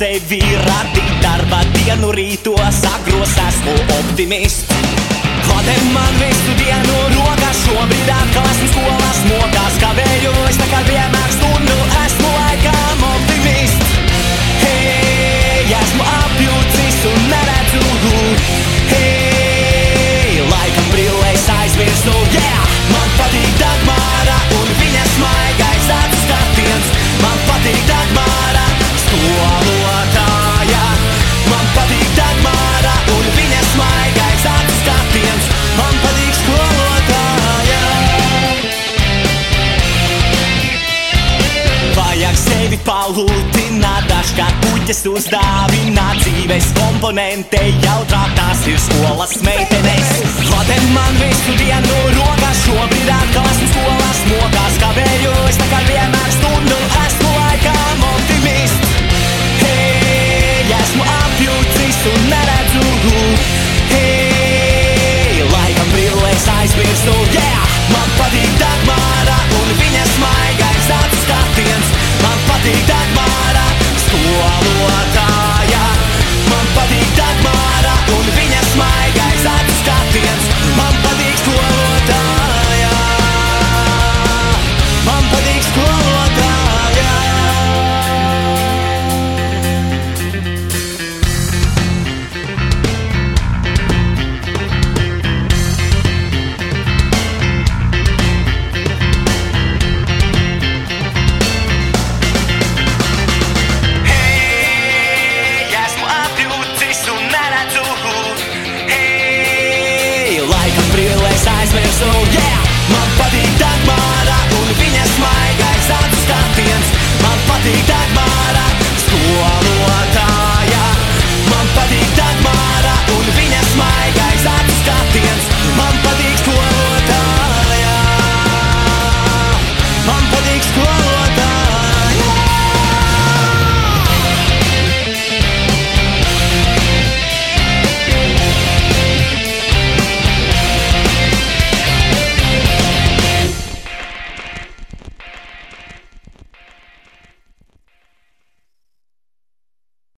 sevi radīt darba dienu rītos, agros esmu optimists. Klātē man visu dienu rokās, šobrīd atkal esmu skolās mokās, kavējos tā kā vienmēr stundu, esmu laikam optimists. Hei, esmu apjūcis un neredzu, hei, laikam brillēs aizmirstu, yeah! Man patīk Dagmāra un viņas maigais acu skatiens, man patīk Dagmāra, skolotāja. Man patīk Dagmāra un viņas maigais acu skatiens, man patīk skolotāja. Vajag sevi palūtināt, dažkārt puķes uzdāvināt, dzīves komponente jautrāk tās ir skolas meitenes. Klātē man visu dienu rokās, šobrīd atkal esmu skolās mokās, kavējos tā kā vienmēr stundu, esmu laikam optimists. Hei, esmu apjūcis un neredzu, hei, laikam brillēs aizmirstu, yeah! Man patīk Dagmāra un viņas maigais acu skatiens, man patīk Dagmāra, skolotāja. Man patīk Dagmāra un viņas maigais acu skatiens, man patīk skolotāja. Man patīk skolotāja. Hei, esmu apjūcis un neredzu, hei, laikam brillēs aizmirstu, yeah!